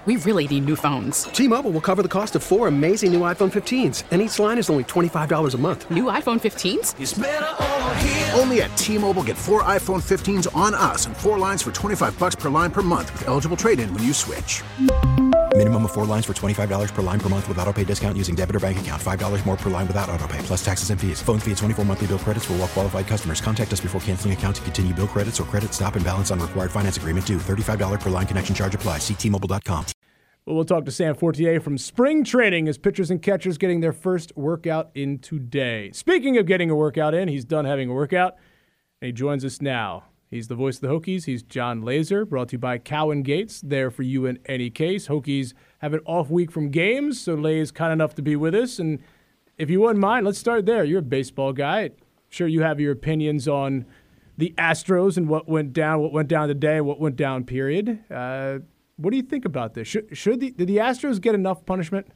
We really need new phones. T-Mobile will cover the cost of 4 amazing new iPhone 15s, and each line is only $25 a month. New iPhone 15s? It's better over here. Only at T-Mobile, get 4 iPhone 15s on us and 4 lines for $25 per line per month with eligible trade-in when you switch. Minimum of 4 lines for $25 per line per month with autopay discount using debit or bank account. $5 more per line without autopay, plus taxes and fees. Phone fee at 24 monthly bill credits for well-qualified customers. Contact us before canceling account to continue bill credits or credit stop and balance on required finance agreement due. $35 per line connection charge applies. See T-Mobile.com. Well, we'll talk to Sam Fortier from spring training as pitchers and catchers getting their first workout in today. Speaking of getting a workout in, he's done having a workout, and he joins us now. He's the voice of the Hokies. He's John Laser, brought to you by Cowan Gates, there for you in any case. Hokies have an off week from games, so Lay's kind enough to be with us. And if you wouldn't mind, let's start there. You're a baseball guy. I'm sure you have your opinions on the Astros and what went down today, what went down, period. What do you think about this? Did the Astros get enough punishment?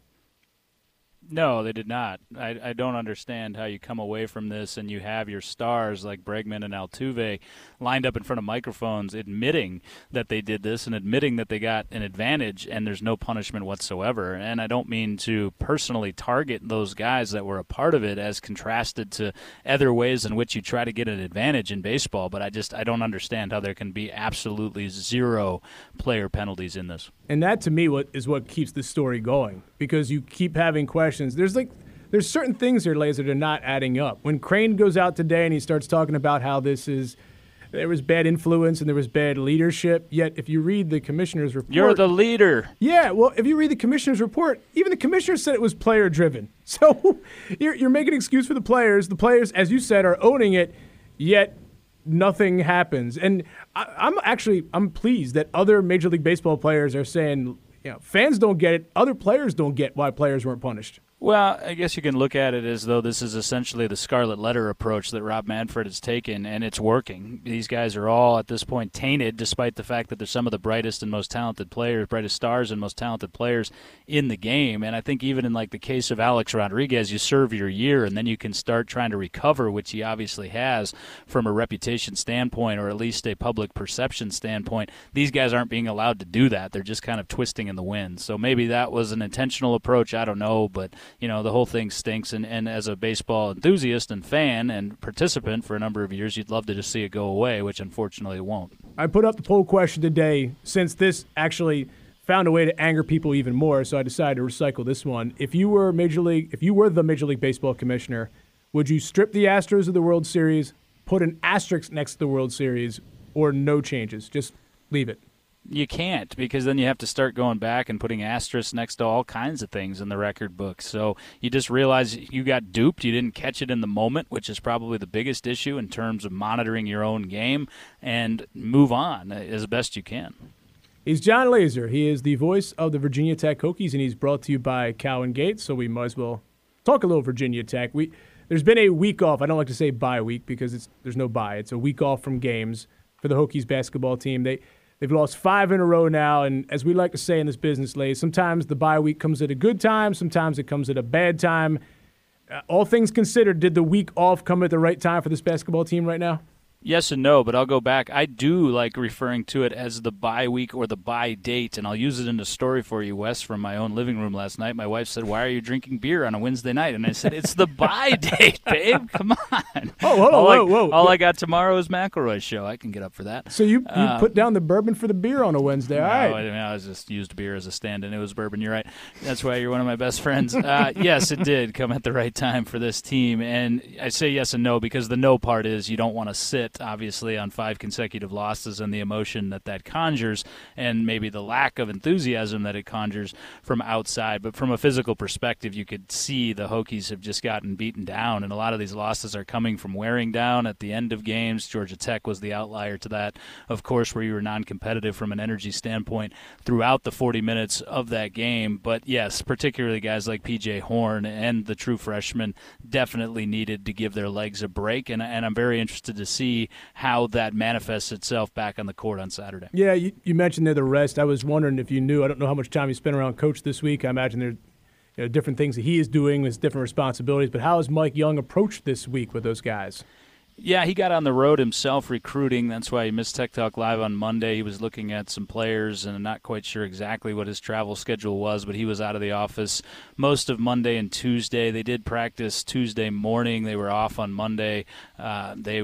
No, they did not. I don't understand how you come away from this and you have your stars like Bregman and Altuve lined up in front of microphones admitting that they did this and admitting that they got an advantage and there's no punishment whatsoever. And I don't mean to personally target those guys that were a part of it as contrasted to other ways in which you try to get an advantage in baseball, but I don't understand how there can be absolutely zero player penalties in this. And that, to me, is what keeps this story going, because you keep having questions. There's certain things here, Laser, that are not adding up. When Crane goes out today and he starts talking about how there was bad influence and there was bad leadership, yet if you read the commissioner's report... You're the leader. Yeah, well, if you read the commissioner's report, even the commissioner said it was player-driven. So you're making an excuse for the players. The players, as you said, are owning it, yet nothing happens. And I'm pleased that other Major League Baseball players are saying, fans don't get it, other players don't get why players weren't punished. Well, I guess you can look at it as though this is essentially the scarlet letter approach that Rob Manfred has taken, and it's working. These guys are all, at this point, tainted, despite the fact that they're some of the brightest and most talented players, brightest stars and most talented players in the game. And I think even in like the case of Alex Rodriguez, you serve your year, and then you can start trying to recover, which he obviously has from a reputation standpoint, or at least a public perception standpoint. These guys aren't being allowed to do that. They're just kind of twisting in the wind. So maybe that was an intentional approach. I don't know, but the whole thing stinks, and as a baseball enthusiast and fan and participant for a number of years, you'd love to just see it go away, which unfortunately it won't. I put up the poll question today since this actually found a way to anger people even more, so I decided to recycle this one. If you were the Major League Baseball commissioner, would you strip the Astros of the World Series, put an asterisk next to the World Series, or no changes? Just leave it. You can't, because then you have to start going back and putting asterisks next to all kinds of things in the record book. So you just realize you got duped. You didn't catch it in the moment, which is probably the biggest issue in terms of monitoring your own game, and move on as best you can. He's John Laser. He is the voice of the Virginia Tech Hokies, and he's brought to you by Cowan Gates, so we might as well talk a little Virginia Tech. There's been a week off. I don't like to say bye week because there's no bye. It's a week off from games for the Hokies basketball team. They've lost 5 in a row now, and as we like to say in this business, Lays, sometimes the bye week comes at a good time, sometimes it comes at a bad time. All things considered, did the week off come at the right time for this basketball team right now? Yes and no, but I'll go back. I do like referring to it as the bye week or the bye date, and I'll use it in a story for you, Wes, from my own living room last night. My wife said, "Why are you drinking beer on a Wednesday night?" And I said, "It's the bye date, babe. Come on." Whoa. All I got tomorrow is McElroy's show. I can get up for that. So you put down the bourbon for the beer on a Wednesday. No, all right. I was just used beer as a stand-in. It was bourbon. You're right. That's why you're one of my best friends. Yes, it did come at the right time for this team. And I say yes and no because the no part is you don't want to sit, obviously, on 5 consecutive losses and the emotion that conjures and maybe the lack of enthusiasm that it conjures from outside. But from a physical perspective, you could see the Hokies have just gotten beaten down, and a lot of these losses are coming from wearing down at the end of games. Georgia Tech was the outlier to that, of course, where you were non-competitive from an energy standpoint throughout the 40 minutes of that game. But yes, particularly guys like P.J. Horn and the true freshmen definitely needed to give their legs a break, and I'm very interested to see how that manifests itself back on the court on Saturday. Yeah, you mentioned there the rest. I was wondering if you knew. I don't know how much time you spent around Coach this week. I imagine there different things that he is doing with different responsibilities. But how has Mike Young approached this week with those guys? Yeah, he got on the road himself recruiting. That's why he missed Tech Talk Live on Monday. He was looking at some players and not quite sure exactly what his travel schedule was, but he was out of the office most of Monday and Tuesday. They did practice Tuesday morning. They were off on Monday. They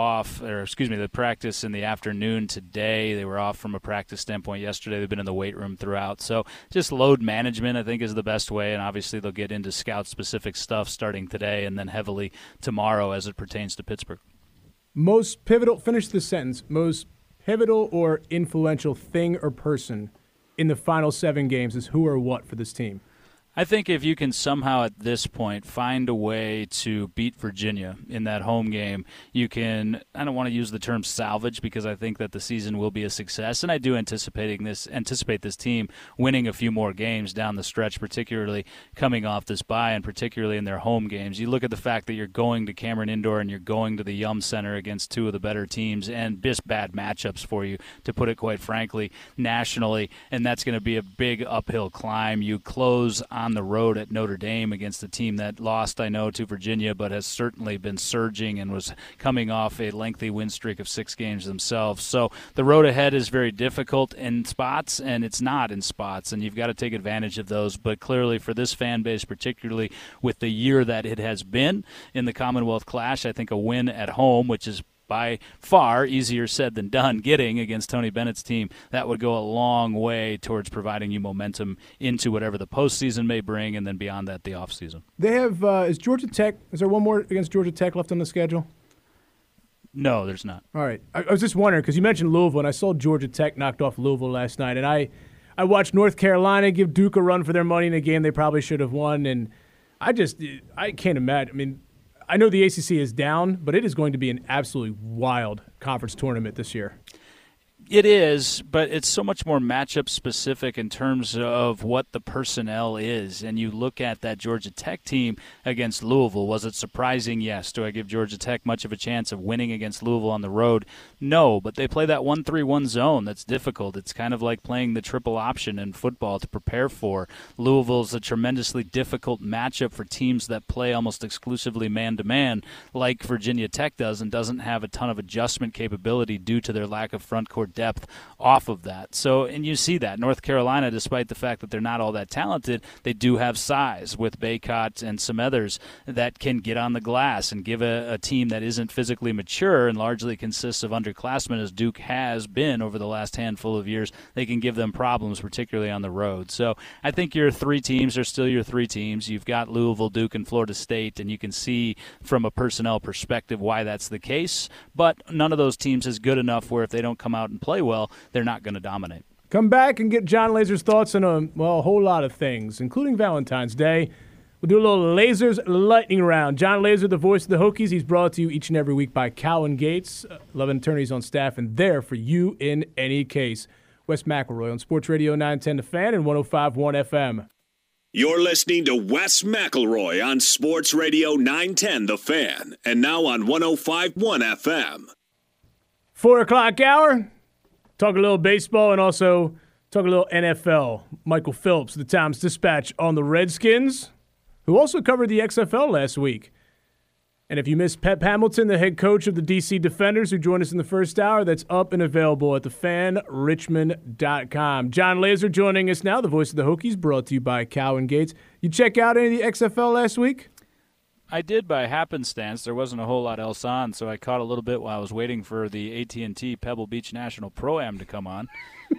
practice in the afternoon today. They were off from a practice standpoint yesterday. They've been in the weight room throughout. So just load management, I think, is the best way, and obviously they'll get into scout-specific stuff starting today and then heavily tomorrow as it pertains to Pittsburgh. Most finish the sentence, most pivotal or influential thing or person in the final 7 games is who or what for this team? I think if you can somehow at this point find a way to beat Virginia in that home game, you can, I don't want to use the term salvage because I think that the season will be a success, and I do anticipate this team winning a few more games down the stretch, particularly coming off this bye and particularly in their home games. You look at the fact that you're going to Cameron Indoor and you're going to the Yum Center against 2 of the better teams and just bad matchups for you, to put it quite frankly, nationally, and that's going to be a big uphill climb. You close on the road at Notre Dame against a team that lost, I know, to Virginia, but has certainly been surging and was coming off a lengthy win streak of 6 games themselves. So the road ahead is very difficult in spots, and it's not in spots, and you've got to take advantage of those. But clearly for this fan base, particularly with the year that it has been in the Commonwealth Clash, I think a win at home, which is by far easier said than done, getting against Tony Bennett's team, that would go a long way towards providing you momentum into whatever the postseason may bring, and then beyond that, the offseason. They have, is there one more against Georgia Tech left on the schedule? No, there's not. All right. I was just wondering, because you mentioned Louisville, and I saw Georgia Tech knocked off Louisville last night, and I watched North Carolina give Duke a run for their money in a game they probably should have won, and I can't imagine. I mean, I know the ACC is down, but it is going to be an absolutely wild conference tournament this year. It is, but it's so much more matchup specific in terms of what the personnel is. And you look at that Georgia Tech team against Louisville. Was it surprising? Yes. Do I give Georgia Tech much of a chance of winning against Louisville on the road? No, but they play that 1-3-1 zone that's difficult. It's kind of like playing the triple option in football to prepare for. Louisville's a tremendously difficult matchup for teams that play almost exclusively man-to-man like Virginia Tech does, and doesn't have a ton of adjustment capability due to their lack of front court depth off of that. So, and you see that North Carolina, despite the fact that they're not all that talented, they do have size with Baycott and some others that can get on the glass and give a team that isn't physically mature and largely consists of underclassmen, as Duke has been over the last handful of years. They can give them problems, particularly on the road. So I think your 3 teams are still your 3 teams. You've got Louisville, Duke, and Florida State, and you can see from a personnel perspective why that's the case. But none of those teams is good enough where if they don't come out and play well, they're not going to dominate. Come back and get John Laser's thoughts on a whole lot of things, including Valentine's Day. We'll do a little Laser's lightning round. John Laser, the voice of the Hokies, he's brought to you each and every week by Cowan Gates, 11 attorneys on staff, and there for you in any case. Wes McElroy on Sports Radio 910 The Fan and 105.1 FM. You're listening to Wes McElroy on Sports Radio 910 The Fan, and now on 105.1 FM. 4 o'clock hour. Talk a little baseball and also talk a little NFL. Michael Phillips, the Times Dispatch, on the Redskins, who also covered the XFL last week. And if you missed Pep Hamilton, the head coach of the DC Defenders, who joined us in the first hour, that's up and available at thefanrichmond.com. John Laser joining us now, the voice of the Hokies, brought to you by Cowan Gates. You check out any of the XFL last week? I did by happenstance. There wasn't a whole lot else on, so I caught a little bit while I was waiting for the AT&T Pebble Beach National Pro-Am to come on.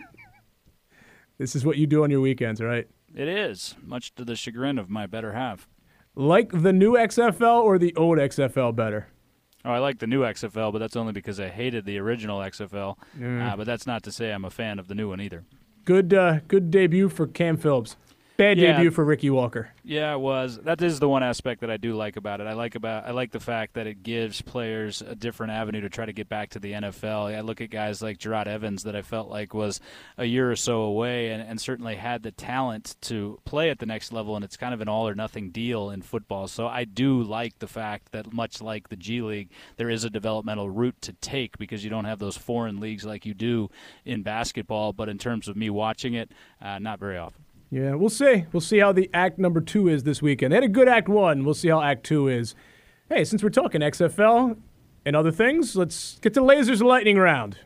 This is what you do on your weekends, right? It is, much to the chagrin of my better half. Like the new XFL or the old XFL better? Oh, I like the new XFL, but that's only because I hated the original XFL. But that's not to say I'm a fan of the new one either. Good debut for Cam Phillips. Bad debut for Ricky Walker. Yeah, it was. That is the one aspect that I do like about it. I like the fact that it gives players a different avenue to try to get back to the NFL. I look at guys like Gerard Evans that I felt like was a year or so away and certainly had the talent to play at the next level, and it's kind of an all-or-nothing deal in football. So I do like the fact that, much like the G League, there is a developmental route to take because you don't have those foreign leagues like you do in basketball. But in terms of me watching it, not very often. Yeah, we'll see. We'll see how the act number 2 is this weekend. They had a good act 1. We'll see how act 2 is. Hey, since we're talking XFL, and other things. Let's get to Lasers Lightning Round.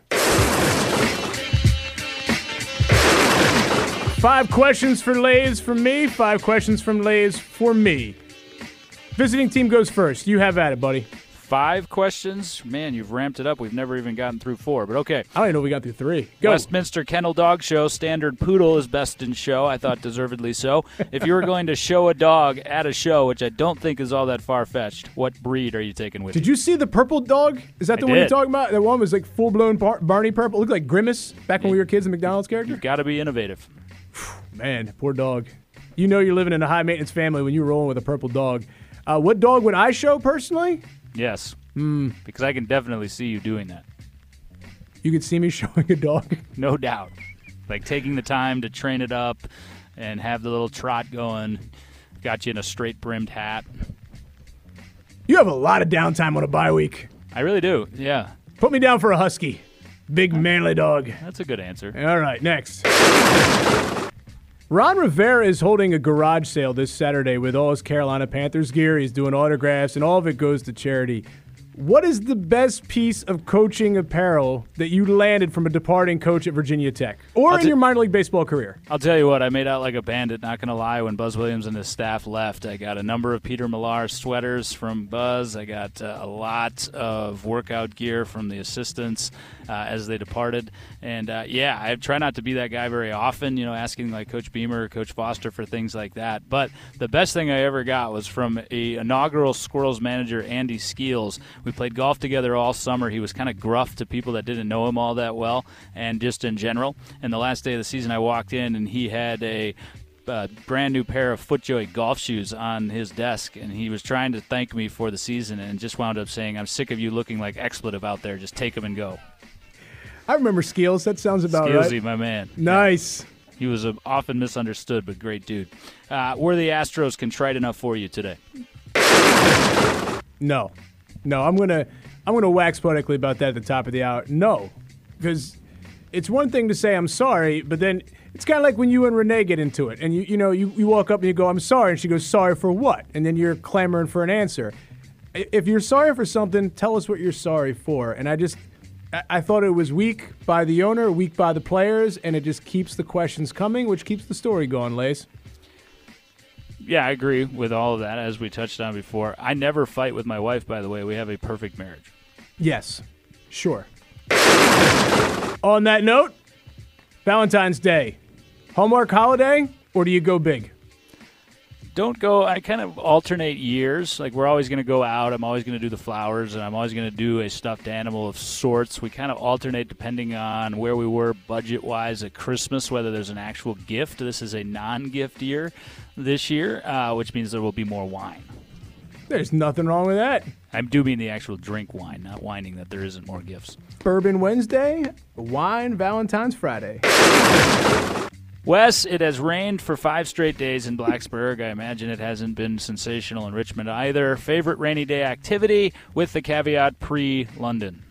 5 questions for Lays from me, 5 questions from Lays for me. Visiting team goes first. You have at it, buddy. 5 questions? Man, you've ramped it up. We've never even gotten through 4, but okay. I don't even know we got through 3. Go. Westminster Kennel Dog Show. Standard Poodle is best in show. I thought deservedly so. If you were going to show a dog at a show, which I don't think is all that far-fetched, what breed are you taking with you? Did you see the purple dog? Is that the one you're talking about? That one was like full-blown Barney purple. It looked like Grimace back when we were kids, the McDonald's character. You've got to be innovative. Man, poor dog. You know you're living in a high-maintenance family when you're rolling with a purple dog. What dog would I show personally? Yes. Because I can definitely see you doing that. You could see me showing a dog? No doubt. Like taking the time to train it up and have the little trot going. Got you in a straight-brimmed hat. You have a lot of downtime on a bye week. I really do, yeah. Put me down for a husky. Big, manly dog. That's a good answer. All right, next. Ron Rivera is holding a garage sale this Saturday with all his Carolina Panthers gear. He's doing autographs, and all of it goes to charity. What is the best piece of coaching apparel that you landed from a departing coach at Virginia Tech or in your minor league baseball career? I'll tell you what, I made out like a bandit, not going to lie, when Buzz Williams and his staff left. I got a number of Peter Millar sweaters from Buzz. I got a lot of workout gear from the assistants as they departed. And, I try not to be that guy very often, asking like Coach Beamer or Coach Foster for things like that. But the best thing I ever got was from a inaugural Squirrels manager, Andy Skeels. We played golf together all summer. He was kind of gruff to people that didn't know him all that well and just in general. And the last day of the season, I walked in, and he had a brand new pair of FootJoy golf shoes on his desk, and he was trying to thank me for the season and just wound up saying, "I'm sick of you looking like expletive out there. Just take them and go." I remember Skeels. That sounds about Skeelsy, right. my man. Nice. Yeah. He was often misunderstood, but great dude. Were the Astros contrite enough for you today? No, I'm gonna wax poetically about that at the top of the hour. No, because it's one thing to say I'm sorry, but then it's kind of like when you and Renee get into it, and you walk up and you go, "I'm sorry," and she goes, "Sorry for what?" And then you're clamoring for an answer. If you're sorry for something, tell us what you're sorry for. And I thought it was weak by the owner, weak by the players, and it just keeps the questions coming, which keeps the story going, Lace. Yeah, I agree with all of that, as we touched on before. I never fight with my wife, by the way. We have a perfect marriage. Yes, sure. On that note, Valentine's Day. Hallmark holiday, or do you go big? Don't go. I kind of alternate years. Like, we're always going to go out. I'm always going to do the flowers, and I'm always going to do a stuffed animal of sorts. We kind of alternate depending on where we were budget-wise at Christmas, whether there's an actual gift. This is a non-gift year this year, which means there will be more wine. There's nothing wrong with that. I do mean the actual drink wine, not whining that there isn't more gifts. Bourbon Wednesday, wine Valentine's Friday. Wes, it has rained for 5 straight days in Blacksburg. I imagine it hasn't been sensational in Richmond either. Favorite rainy day activity with the caveat pre-London?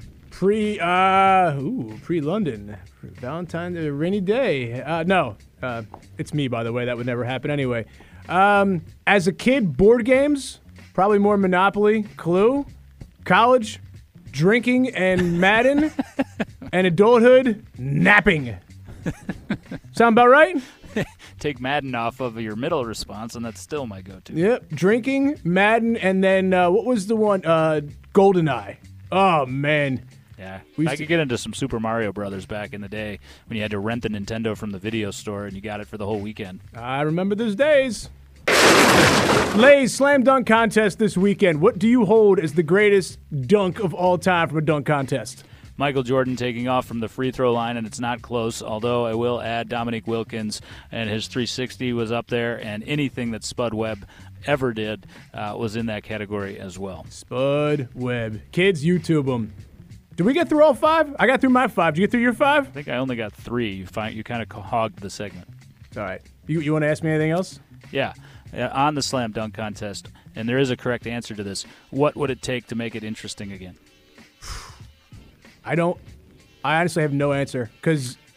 Pre-London. Valentine's, rainy day. No, it's me, by the way. That would never happen anyway. As a kid, board games, probably more Monopoly, Clue. College, drinking and Madden. And adulthood, napping. Sound about right? Take Madden off of your middle response, and that's still my go-to. Yep, drinking, Madden, and then what was the one? GoldenEye. Oh, man. Yeah, I could get into some Super Mario Brothers back in the day when you had to rent the Nintendo from the video store and you got it for the whole weekend. I remember those days. Lay's Slam Dunk Contest this weekend. What do you hold as the greatest dunk of all time from a dunk contest? Michael Jordan taking off from the free throw line, and it's not close, although I will add Dominique Wilkins, and his 360 was up there, and anything that Spud Webb ever did was in that category as well. Spud Webb. Kids, YouTube them. Did we get through all 5? I got through my 5. Did you get through your 5? I think I only got 3. You kind of hogged the segment. All right. You want to ask me anything else? Yeah. On the Slam Dunk Contest, and there is a correct answer to this, what would it take to make it interesting again? I honestly have no answer because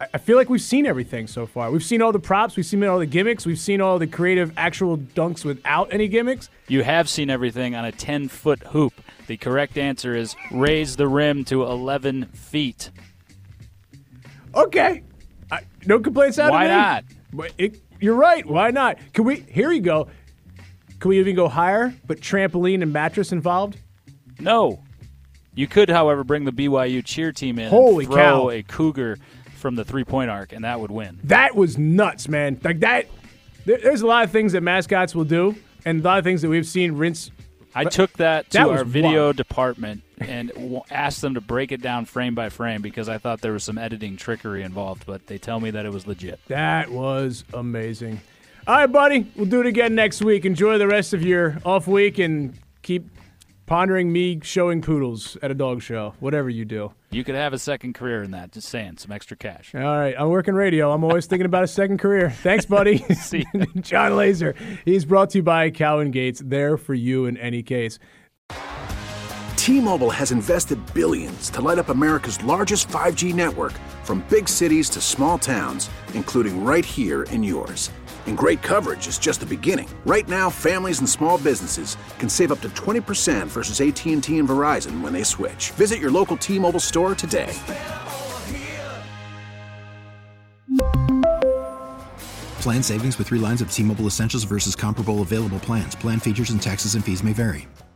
I feel like we've seen everything so far. We've seen all the props. We've seen all the gimmicks. We've seen all the creative actual dunks without any gimmicks. You have seen everything on a 10-foot hoop. The correct answer is raise the rim to 11 feet. Okay. No complaints out of me. Why not? You're right. Why not? Here you go. Can we even go higher, but trampoline and mattress involved? No. You could, however, bring the BYU cheer team in Holy and throw cow. a cougar from the three-point arc, and that would win. That was nuts, man. Like that. There's a lot of things that mascots will do, and a lot of things that we've seen rinse. I took that to was our video wild. department and asked them to break it down frame by frame because I thought there was some editing trickery involved, but they tell me that it was legit. That was amazing. All right, buddy. We'll do it again next week. Enjoy the rest of your off week and keep pondering me showing poodles at a dog show, whatever you do. You could have a second career in that. Just saying, some extra cash. All right, I'm working radio. I'm always thinking about a second career. Thanks, buddy. See ya. John Laser. He's brought to you by Cowan Gates. There for you in any case. T-Mobile has invested billions to light up America's largest 5G network, from big cities to small towns, including right here in yours. And great coverage is just the beginning. Right now, families and small businesses can save up to 20% versus AT&T and Verizon when they switch. Visit your local T-Mobile store today. Plan savings with 3 lines of T-Mobile Essentials versus comparable available plans. Plan features and taxes and fees may vary.